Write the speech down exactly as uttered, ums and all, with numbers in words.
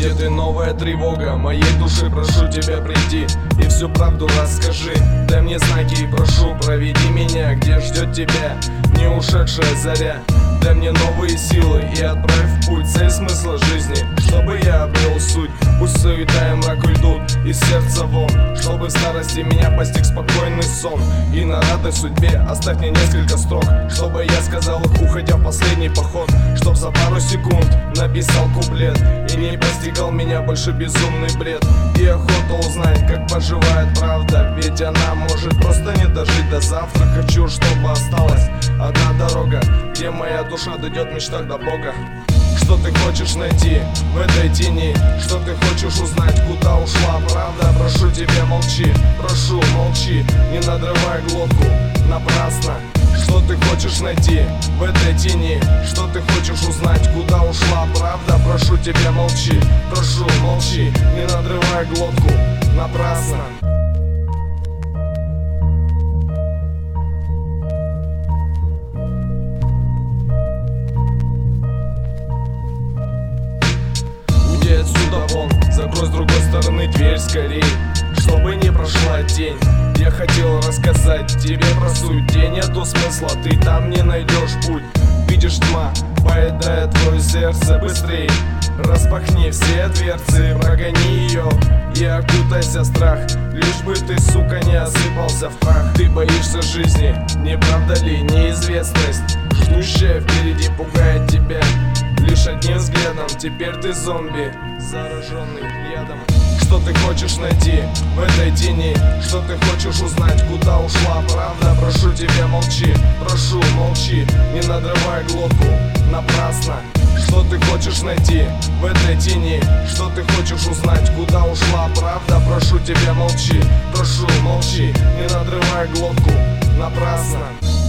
будет и новая тревога. Моей души прошу тебя, приди и всю правду расскажи. Дай мне знаки и прошу, проведи меня, где ждет тебя не ушедшая заря. Дай мне новые силы и отправь в путь цель смысла жизни, чтобы я обрел суть. Пусть суета и мрак уйдут из сердца вон, чтобы в старости меня постиг спокойный сон. И на радость судьбе оставь мне несколько строк, чтобы я сказал их, уходя в последний поход. Чтоб за пару секунд написал куплет и не постигал меня больше безумный бред. И охота узнать, как поживает правда, ведь она может просто не дожить до завтра. Хочу, чтобы осталась одна дорога, где моя душа дойдет в мечтах до Бога. Что ты хочешь найти в этой тени? Что ты хочешь узнать, куда ушла правда? Прошу тебя, молчи, прошу, молчи, не надрывай глотку напрасно. Что ты хочешь найти в этой тени? Что ты хочешь узнать, куда ушла правда? Прошу тебя, молчи, прошу, молчи, не надрывай глотку напрасно. Отсюда вон, закрой с другой стороны дверь скорей, чтобы не прошла тень. Я хотел рассказать тебе про суть, где нету смысла, ты там не найдешь путь. Видишь, тьма поедает твое сердце быстрей. Распахни все дверцы, прогони ее и окутайся в страх, лишь бы ты, сука, не осыпался в прах. Ты боишься жизни, не правда ли? Неизвестность, ждущая впереди, пугает тебя лишь одним взглядом. Теперь ты зомби, зараженный ядом. Что ты хочешь найти в этой тени? Что ты хочешь узнать, куда ушла правда? Прошу тебя, молчи, прошу, молчи, не надрывай глотку напрасно. Что ты хочешь найти в этой тени? Что ты хочешь узнать, куда ушла правда? Прошу тебя, молчи, прошу, молчи, не надрывай глотку напрасно.